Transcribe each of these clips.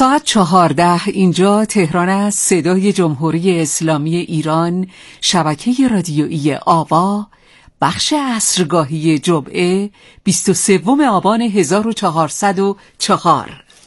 ساعت 14 اینجا تهران است. صدای جمهوری اسلامی ایران، شبکه رادیویی آوا، بخش عصرگاهی جمعه 23 آبان 1404.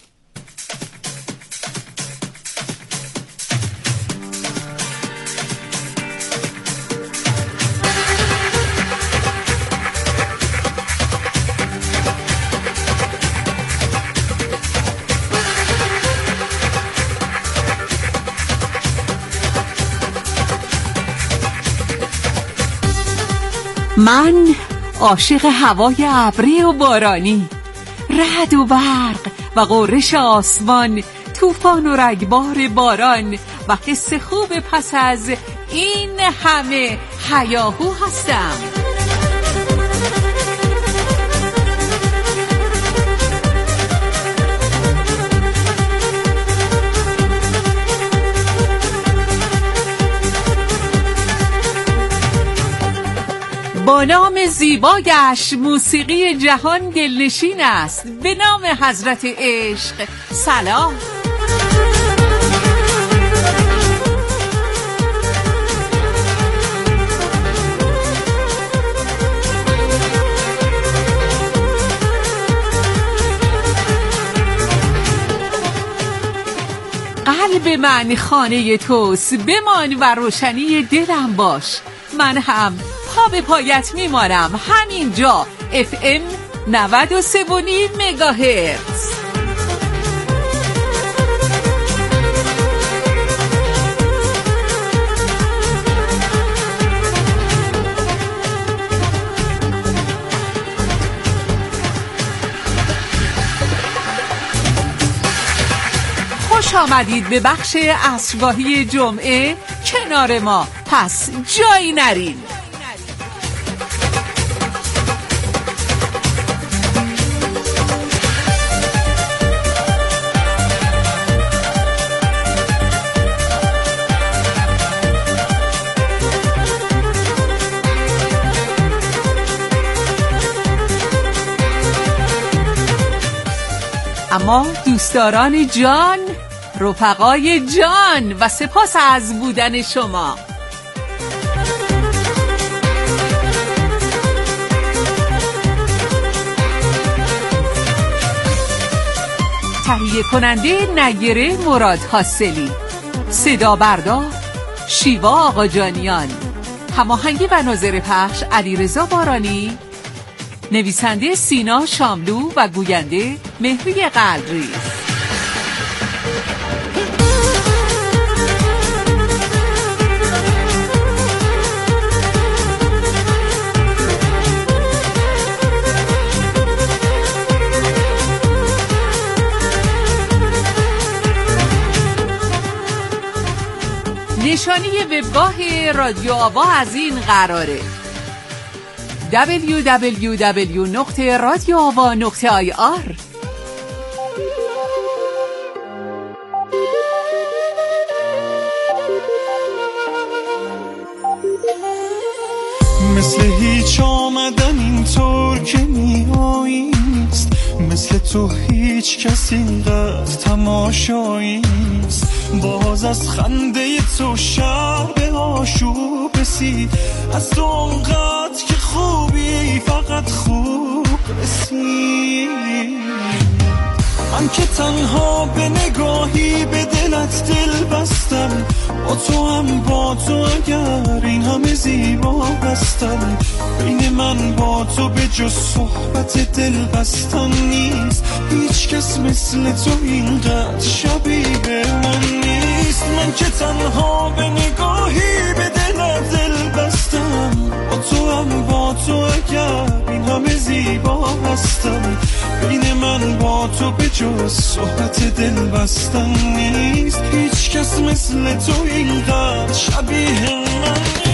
من عاشق هوای ابری و بارانی، رعد و برق و غرش آسمان، طوفان و رگبار باران و حس خوب پس از این همه هیاهو هستم. با نام زیبایش موسیقی جهان دلنشین است. به نام حضرت عشق سلام. قلب من خانه توست، بمان و روشنی دلم باش. من هم پا به پایت میمانم همینجا. FM 93.5 مگاهرتز. خوش آمدید به بخش عصرگاهی جمعه کنار ما، پس جایی نرین. اما دوستداران جان، رفقای جان و سپاس از بودن شما. تهیه کننده نیره مراد حاصلی، صدا بردار شیوا آقاجانیان، هماهنگی و ناظر پخش علیرضا بارانی، نویسنده سینا شاملو و گوینده مهری قلبی. نشانی وبگاه رادیو آوا از این قراره: www.radioava.ir. مثل هیچ آمدن اینطور که میایی نیست، مثل تو هیچ کسی اینقدر تماشایی نیست. باز از خنده تو شب آشوب رسید، از تو اونقدر که خوبی فقط خوب رسید. من که تنها به نگاهی به دلت دل بستم، با تو هم با تو اگر این همه زیبا بستم. بین من با تو به جز صحبت دل بستن نیست، هیچ کس مثل تو اینقدر شبیه من نیست. من که تنها به نگاهی به دلت دل بستم، با تو هم با تو اگر این همه زیبا بستم. بین من با تو به جز صحبت دل بستن نیست، هیچ کس مثل تو اینقدر شبیه من نیست.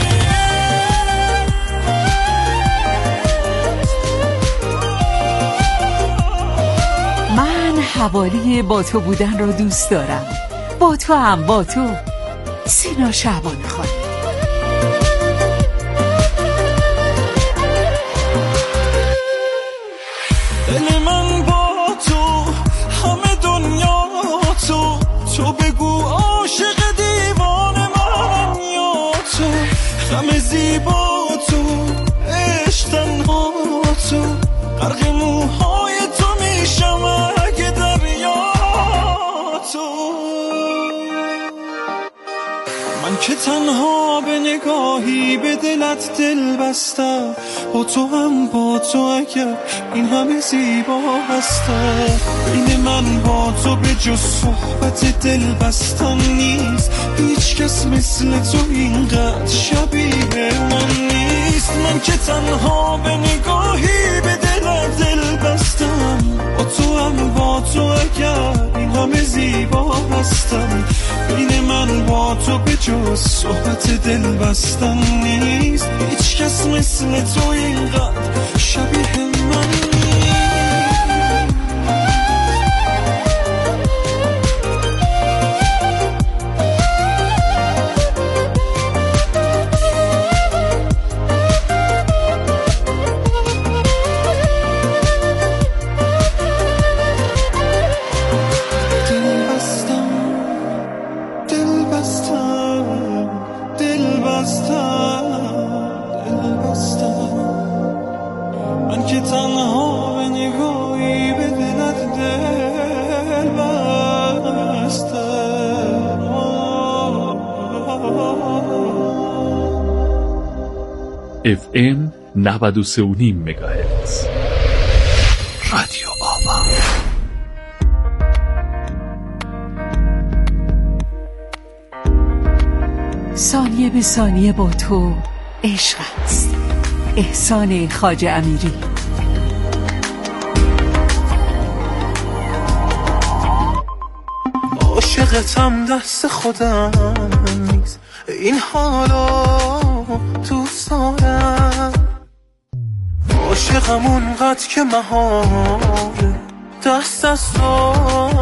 من حوالی با تو بودن را دوست دارم. با تو هم با تو. سینا شعبان خانم. دل من با تو همه دنیا تو غم زیبا تو، عشق تنها تو، غرق موهای تو میشم اگه دریا تو. من که تنها به نگاهی به دلت دل بستم، با تو هم با تو اگر این همه زیبا هستم. بین من با تو به جز صحبت دل بستن نیست، هیچ کس مثل تو اینقدر شبیه من نیست. من که تنها به نگاهی به دلت دل بستم، با تو هم با تو اگر این همه زیبا هستم. بین من با تو به جز صحبت دل بستن نیست، هیچ کس مثل تو اینقدر شبیه من نیست. FM 93.5 مگاهرتز رادیو آوا. ثانیه به ثانیه با تو عشق است. احسان خواجه امیری. عاشقتم دست خودم نیست، این حالا دوست دارم. عاشقم اونقدر که مهاره دست از تو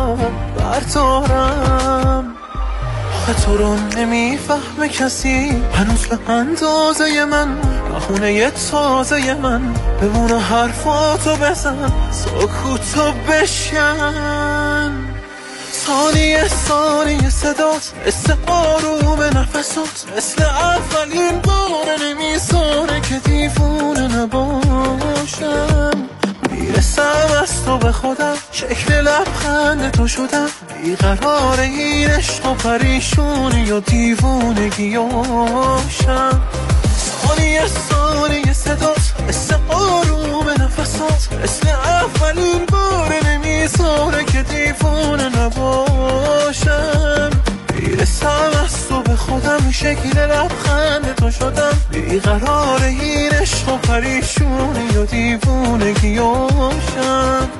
بردارم. آخه تو رو نمیفهمه کسی هنوز به اندازه من، بهونه تازه من. بمونه حرفاتو بزن، سکوتو بشکن. ثانیه ثانیه صدات مثل آروم نفسات، مثل اولین بار نمیذاره که دیوونه نباشم. میرسم از تو به خودم، شکل لبخند تو شدم. بیقرار این عشق و پریشونی و دیوونگیاشم. ثانیه ثانیه صدات مثل آروم نفسات، مثل اولین بار نمیذاره که دیوونه نباشم. میرسم از تو به خودم، شکل لبخند تو شدم. بیقرار این عشق و پریشونی و دیوونگیاشم.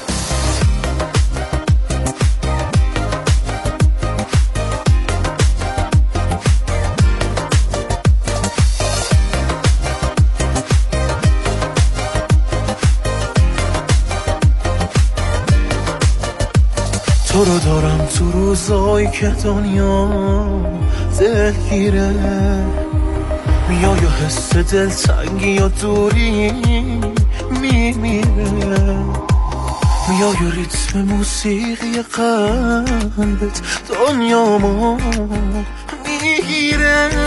تو رو دارم تو روزایی که دنیا دلگیره، میای و حس دلتنگی و دوری میمیره. میای و ریتم موسیقی قلبت دنیامو میگیره.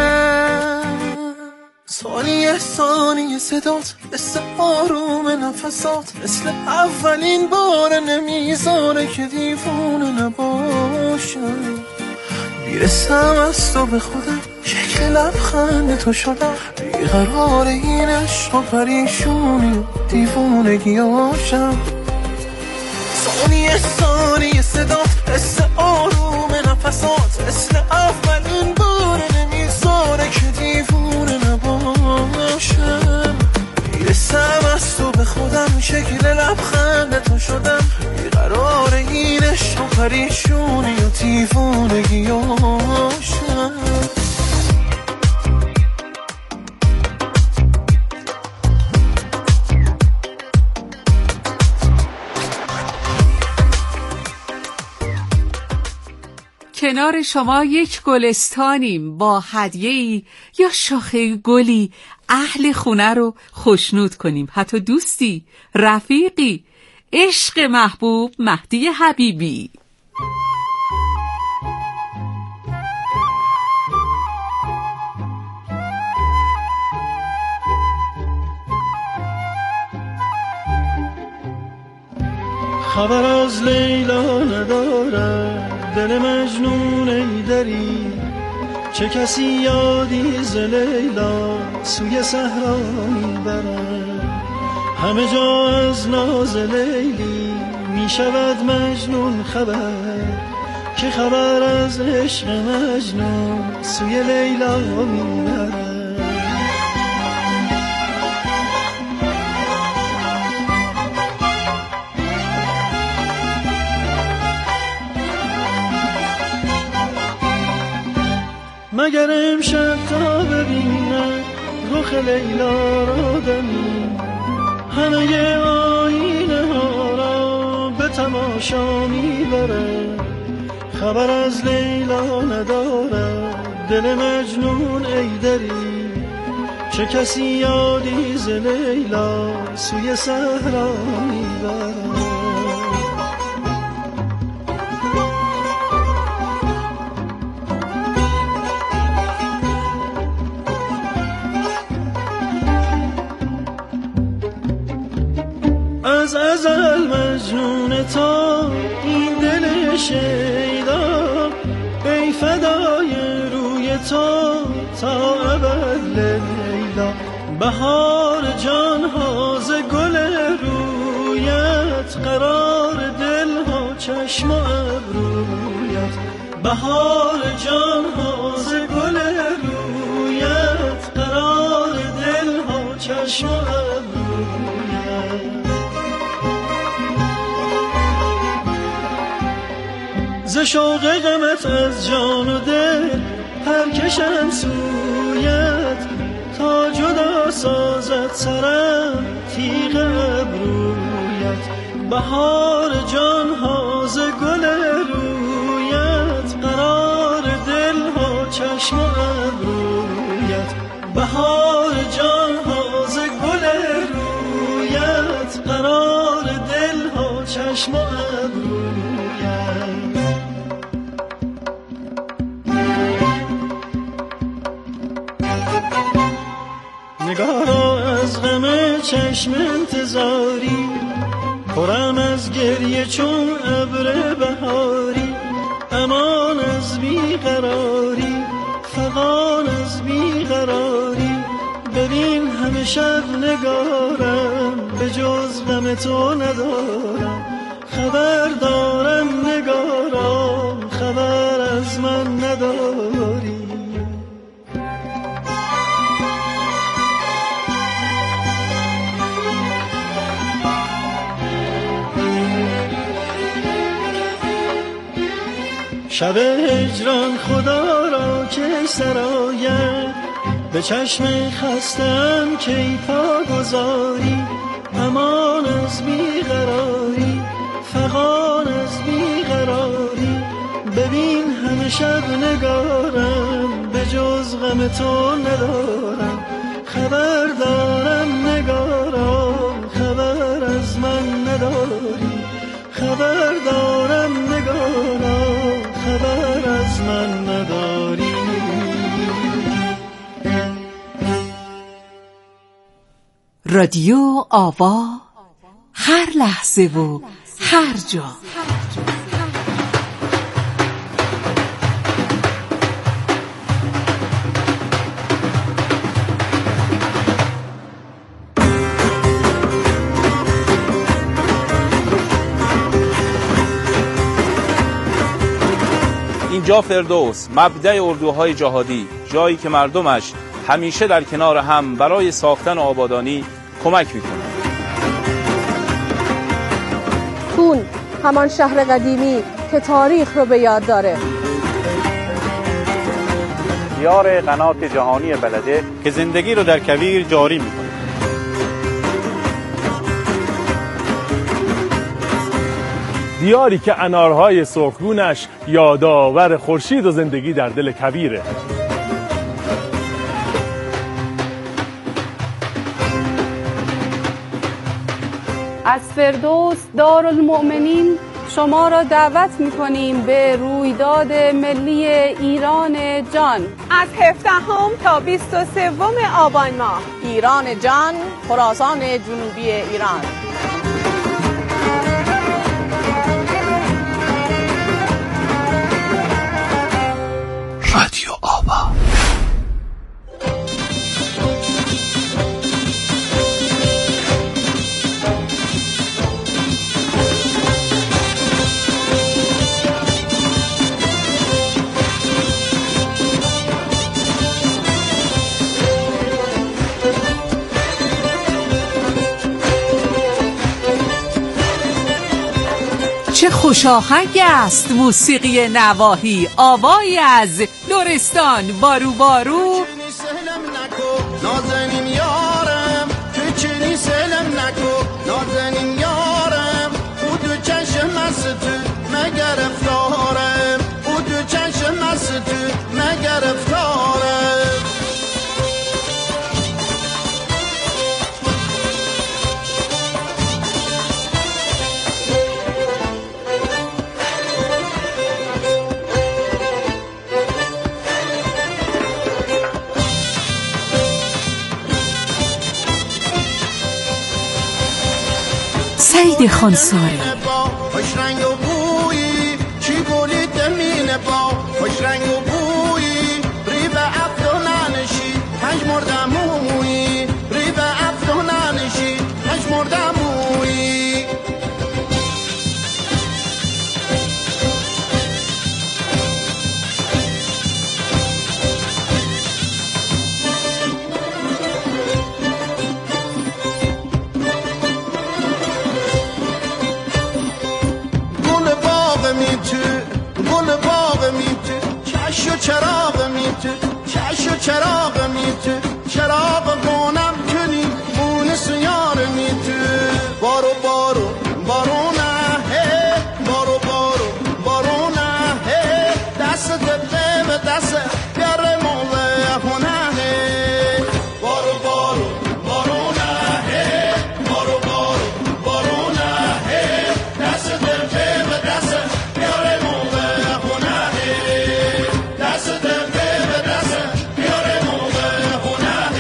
ثانیه ثانیه صدات مثل آروم نفسات، مثل اولین بار نمیذاره که دیوونه نباشم. میرسم از تو به خودم، شکل لبخند تو شدم. بیقرار این عشق و پریشونی و دیوونگیاشم. ثانیه ثانیه صدات مثل آروم نفسات، مثل اولین بار نمیذاره که دیوونه نباشم. میرسم از تو به خودم، شکل لبخند تو شدم. بیقرار این عشق و پریشونی و دیوونگیاشم. کنار شما یک گلستانیم با هدیه‌ای یا شاخه گلی، اهل خونه رو خوشنود کنیم. حتی دوستی، رفیقی، عشق محبوب مهدی حبیبی. خبر از لیلا ندارد دل مجنون ای دری، چه کسی یادی ز لیلا سوی صحرا میبرد. همه جا از ناز لیلی می شود مجنون خبر، که خبر از عشق مجنون سوی لیلا میبرد. مگر امشب تا ببینم رخ لیلا را دمی، همه آینه ها را به تماشا میبرد. خبر از لیلا ندارد دل مجنون ای دری، چه کسی یادی ز لیلا سوی صحرا میبرد. از ازل مجنون تا این دل شیدا، ای فدای روی تو تا ابد لیلا. بهار جان ها ز گل رویت، قرار دل ها چشم و ابرویت. بهار جان ها ز گل رویت، قرار دل ها چشم و ابرویت. ز شوق غمت از جان و دل پرکشم سویت، تا جدا سازد سرم تیغ ابرویت. بهار جان ها ز گل رویت، قرار دل ها چشم و ابرویت. بهار جان ها ز گل رویت، قرار دل ها چشم و ابرویت. نگارا از غم چشم انتظاری، پرم از گریه چون ابر بهاری. امان از بیقراری، فغان از بیقراری. ببین همه شب نگارم، به جز غم تو ندارم. خبر دارم نگارم، خبر از من نداری. شب هجران خدا را که سراید، به چشم خستم کی پا گذاری. امان از بیقراری، فغان از بیقراری. ببین همه شب نگارم، به جز غم تو ندارم. خبر دارم نگارم، خبر از من نداری. خبر دارم نگارم، خبر از من نداری. رادیو آوا، هر لحظه و هر جا. اینجا فردوس، مبدأ اردوهای جهادی، جایی که مردمش همیشه در کنار هم برای ساختن و آبادانی کمک میکنند. تون، همان شهر قدیمی که تاریخ رو به یاد داره. دیار قنات جهانی بلده که زندگی رو در کویر جاری میکنه. دیاری که انارهای سرخگونش یادآور خورشید و زندگی در دل کویره. از فردوس دارالمؤمنین شما را دعوت می‌کنیم به رویداد ملی ایران جان از 17 تا 23 آبان ماه. ایران جان، خراسان جنوبی ایران. خوش آهنگ است موسیقی نواحی، آوایی از لرستان. بارو بارو نازنین یارم تو چنی سلم نکو، نازنین یارم او دو چشم است تو مگر افتارم، او دو چشم است تو مگر افتارم. سعید خانساری. خوش رنگ و بویی چی گلی دمینه با، خوش رنگ و بویی ری به افدانشی هش مردمویی، ری به افدانشی هش مردمویی. گل باغ می تو چش و چراغ می تو، چش و چراغ می تو، چراغ گونم کنی مونس یار می تو. بارو بارو بارو نه، بارو بارو بارو نه، دست دبه به دست بیاره موله خونه. بارو بارو بارو نه، بارو بارو بارو نه، دست دبه به دست بیاره موله خونه. دست دبه به دست بیاره موله خونه.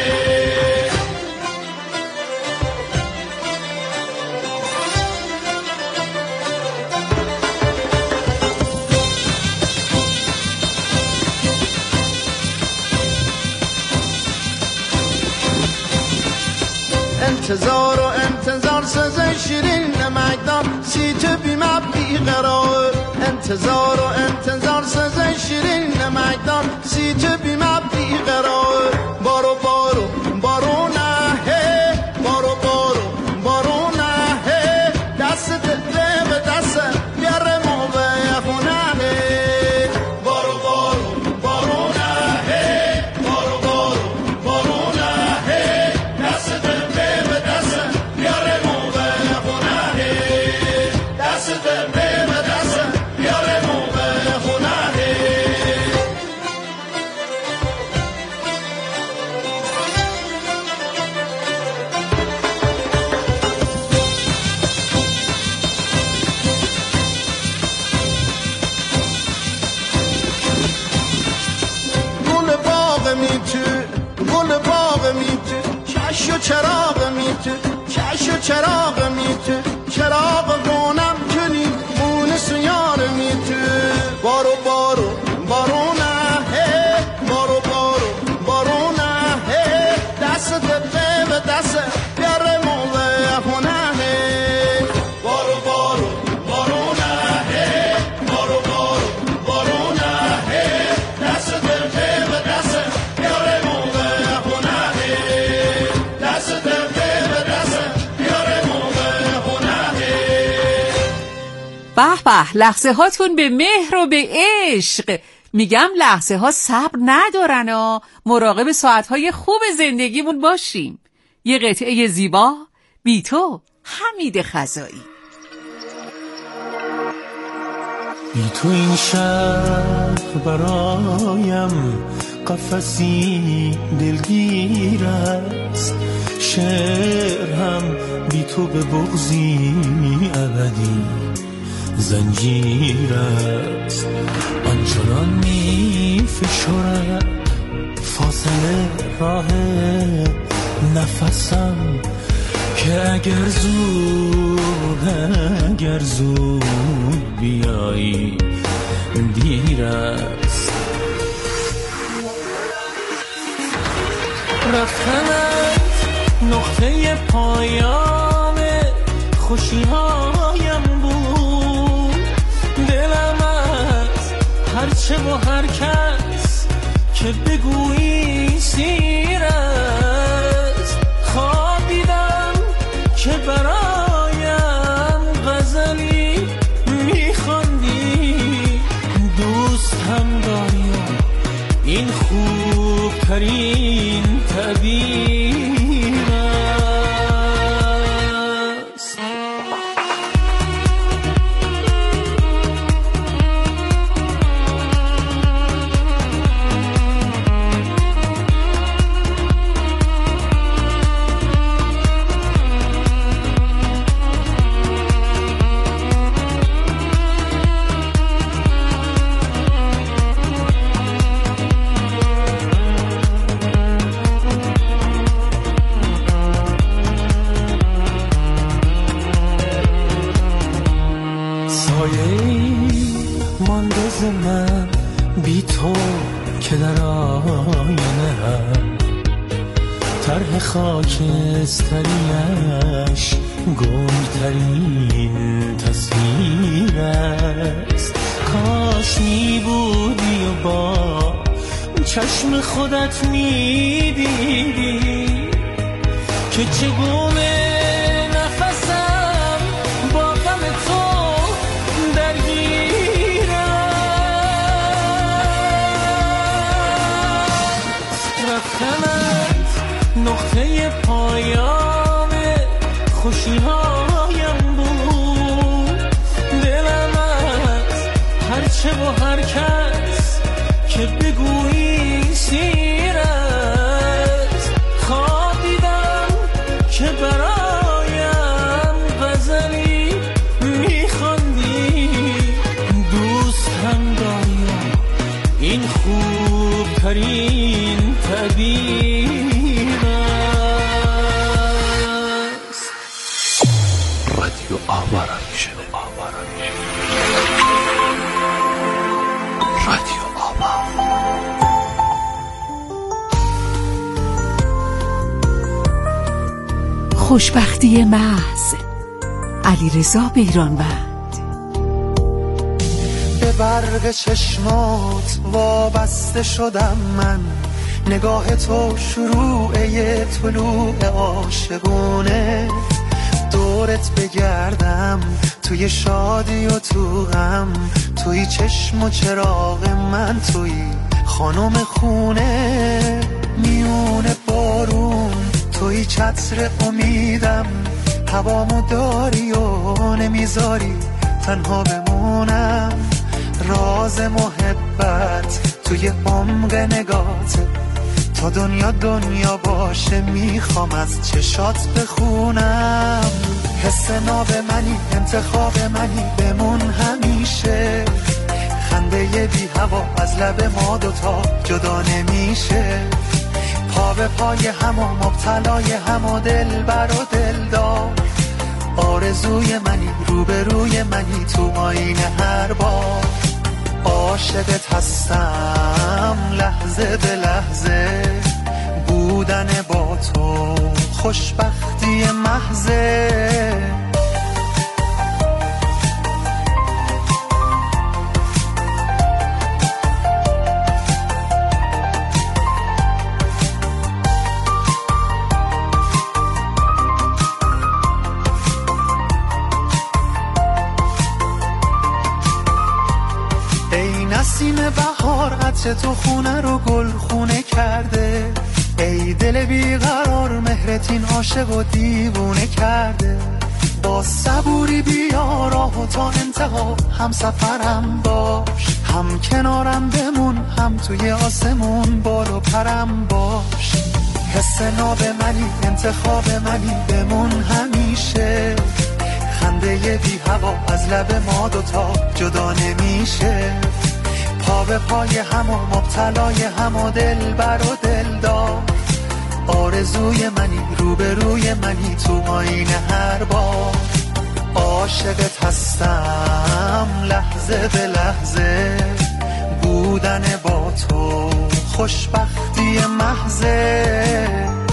انتظار و انتظار سزه شیرین نمکدان، سی تو بیمه بیقرار. انتظار و انتظار سزه شیرین نمکدان، سی تو بیمه بیقرار. بارو بارو بارو نه، بارو بارو بارو نه، دست دل به دست بیاره موله خونه. بارو بارو بارو نه، بارو بارو بارو نه، دست دل به دست بیاره موله خونه. دست دل به دست بیاره موله خونه. گل باغ می تو، گل باغ می تو، چش و چراغ می تو، چش و چراغ می تو، چراغ گونم کنی مونس یار می تو. بارو بارو بارو نه، بارو بارو بارو نه، دست دبه به دست بیاره موله خونه. بارو بارو بارو نه، بارو بارو بارو نه، دست دبه به دست بیاره موله خونه. دست دبه به دست بیاره موله خونه. به به، لحظه هاتون به مهر و به عشق. میگم لحظه ها صبر ندارن ها. مراقب ساعتهای خوب زندگیمون باشیم. یه قطعه زیبا بی تو، حمید خزایی. بی تو این شهر برایم قفسی دلگیر است، شعر هم بی تو به بغضی ابدی زنجیر است. آنچنان می فشارد فاصله راه نفسم که اگر زود بیایی دیر است. رفتنت نقطه پایان خوشی‌هایم بود، دلم از هرچه و هر کس که بگویی سیر است. خوابیدم که برایم غزلی میخوانی، خوبترین تعبیر است. من بی تو که در آینه‌ام طرح خاکستریش گنگ‌ترین تصویر است. کاش می بودی و با چشم خودت می دیدی که چگونه نفسم با غم تو درگیر است. رفتنت نقطه پایان خوشی‌هایم بود. دلم از هرچه و هر کس که بگویی سیر است. خواب دیدم که برایم غزلی میخواندی. دوست هم داری این خوبترین تعبیر است. رادیو آوارا میشه. رادیو آوا. خوشبختی محض. علیرضا بیرانوند. به برق چشمات وابسته شدم من، نگاه تو شروع طلوع عاشقونه. دورت بگردم توی شادی و تو غم، توی چشم و چراغ من، توی خانم خونه. میونه بارون توی چتر امیدم، هوامو داری و نمیذاری تنها بمونم. راز محبت توی عمق نگاته، تا دنیا باشه میخوام از چشات بخونم. حس ناب منی، انتخاب منی، بمون همیشه. خنده بی هوا از لب ما دوتا جدا نمیشه. پا به پای هم و مبتلای هم و دل بر و دلدار. آرزوی منی، روبروی منی، تو آینه هر بار. عاشقت هستم لحظه به لحظه، بودن با تو خوشبختی محضه. نسیم بهار عطر تو خونه رو گل خونه کرده. ای دل بیقرار مهرت این عاشق و دیوونه کرده. با صبوری بیا راهو تا انتها هم سفرم باش. هم کنارم بمون، هم توی آسمون بال و پرم باش. حس ناب منی، انتخاب منی، بمون همیشه. خنده بی هوا از لب ما دوتا جدا نمیشه. پا به پای هم و مبتلای هم و دل بر و دلدار. آرزوی منی، روبروی منی، تو آینه هر بار. عاشقت هستم لحظه به لحظه، بودن با تو خوشبختی محضه.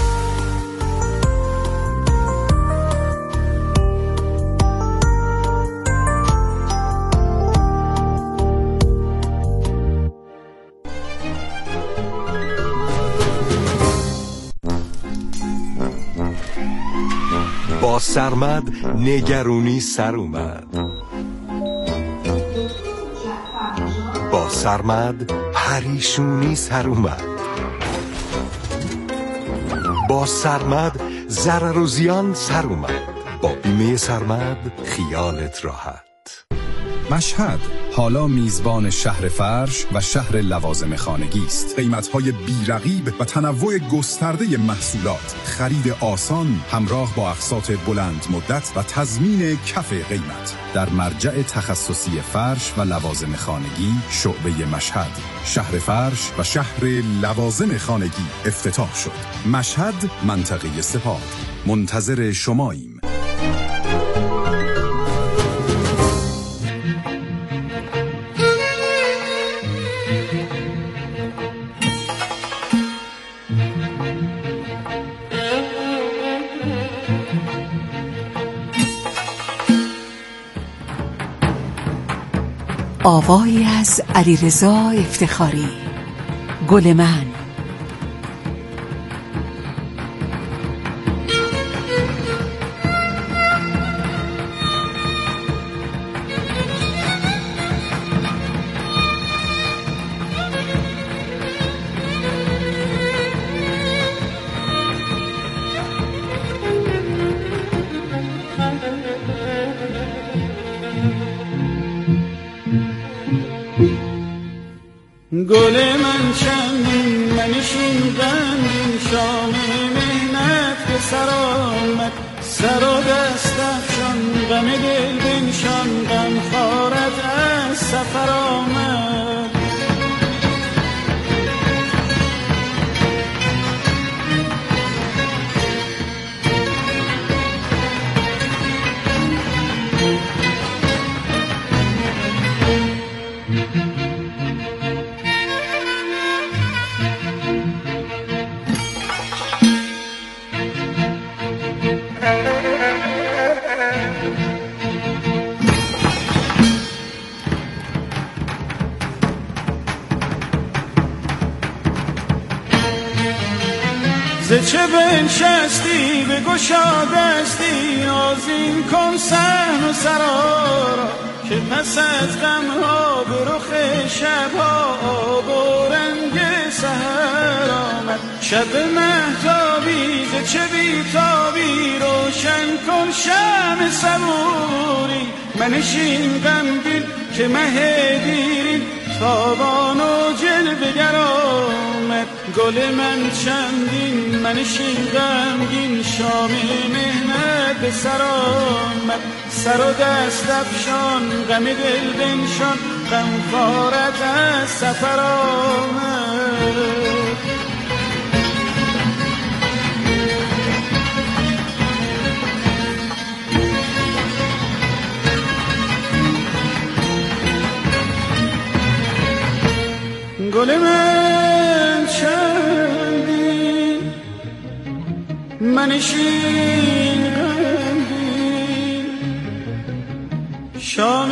با سرمد نگرونی سر اومد. با سرمد پریشونی سر اومد. با سرمد ضرر و زیان سر اومد. با بیمه سرمد خیالت راحت. مشهد حالا میزبان شهر فرش و شهر لوازم خانگی است. قیمت‌های بی‌رقیب و تنوع گسترده محصولات، خرید آسان همراه با اقساط بلند مدت و تضمین کف قیمت در مرجع تخصصی فرش و لوازم خانگی شعبه مشهد. شهر فرش و شهر لوازم خانگی افتتاح شد. مشهد، منطقه سپاه. منتظر شماییم. آوایی از علیرضا افتخاری. گل من. گل من چندین منشین غمگین شام مهنت به سر آمد سر و دست افشان غم دل بنشان غم خارت از سفر آمد ز چه بنشستی بگشا دستی آذین کن صحن و سرا را که پس از غمها به رخ شبها آب و رنگ سحر آمد شب مهتابی ز چه بیتابی روشن کن شمع صبوری منشین غمگین که مه دیرین تابان و جلوه گر آمد گل من چندین منشین غمگین شام مهنت به سر آمد سر و دست افشان غم دل بنشان غم خارت از سفر آمد گل من چندین منشین غمگین شام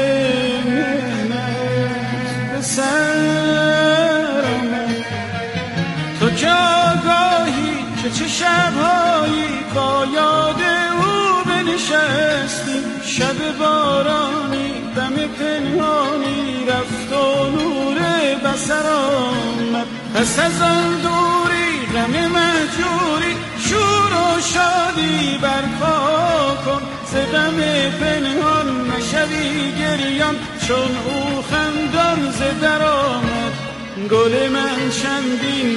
مهنت به سر آمد تو که آگاهی که چه شبهایی با یاد او بنشستی شب بارانی دم پنهانی رفت و نور بسر آمد پس از آن دوری غم مهجوری شور و شادی برپا کن ز غم پنهان نشوی گریان چون او خندان ز در آمد گل من چندین